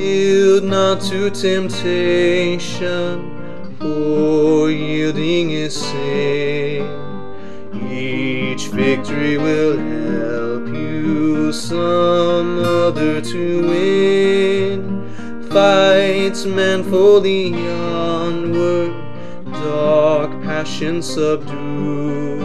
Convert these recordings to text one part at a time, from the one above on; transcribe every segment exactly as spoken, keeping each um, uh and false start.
Yield not to temptation, for yielding is sin. Each victory will help you some other to win. Fight manfully onward, dark passion subdue.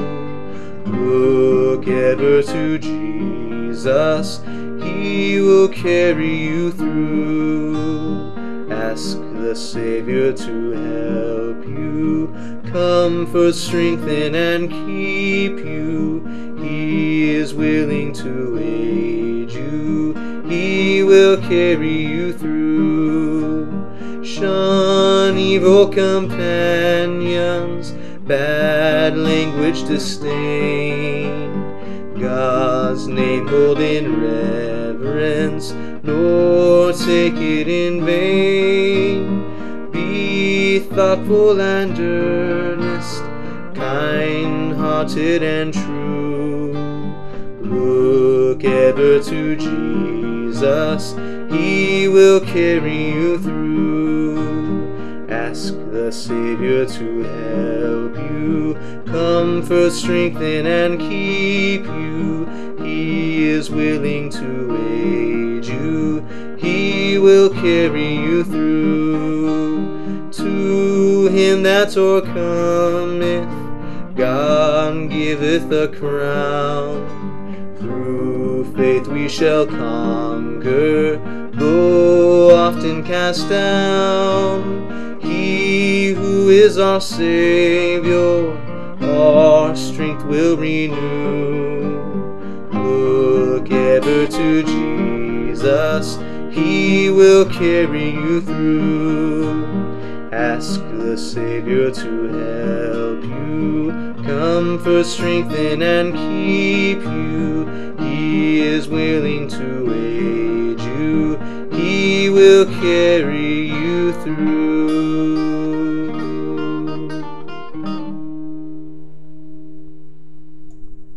Look ever to Jesus, He will carry you through. Ask the Savior to help you, comfort, strengthen, and keep you. He is willing to aid you, He will carry you through. Shun evil companions, bad language disdain. God's name hold in reverence, nor take it in vain. Be thoughtful and earnest, kind-hearted and true. Look ever to Jesus, He will carry you through. Ask the Savior to help you, comfort, strengthen, and keep you. He is willing to aid you, He will carry you through. To him that o'ercometh, God giveth a crown. Through faith we shall conquer, though often cast down. He who is our Savior, our strength will renew. Look ever to Jesus, He will carry you through. Ask the Savior to help you, comfort, strengthen, and keep you. He is willing to aid you, He will carry you through.